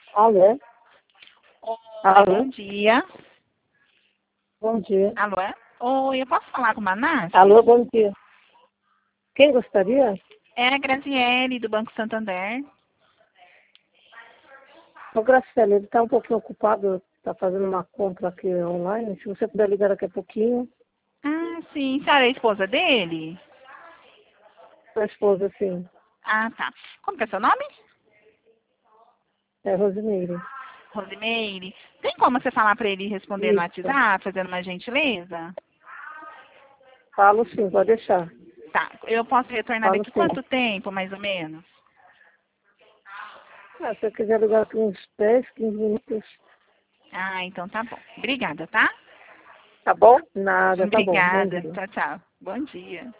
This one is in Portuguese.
Alô? Oi, Alô? bom dia. Bom dia. Alô? Oi, eu posso falar com o Manassi? Alô, bom dia. Quem gostaria? É a Graziele, do Banco Santander. O Graciela, ele está um pouquinho ocupado, está fazendo uma compra aqui online. Se você puder ligar daqui a pouquinho, Ah, sim. A senhora é a esposa dele? sua esposa, assim, Ah, tá. Como que é seu nome? é Rosimeire. Rosimeire. Tem como você falar para ele responder no Isso. WhatsApp, fazendo uma gentileza? Falo sim, pode deixar. Tá. Eu posso retornar Falo daqui sim. quanto tempo, mais ou menos? Ah, se você quiser ligar aqui uns 10, 15 minutos, Ah, então tá bom. Obrigada, tá? tá bom? Nada, tá bom. Bom Obrigada. dia. Tchau, tchau. Bom dia.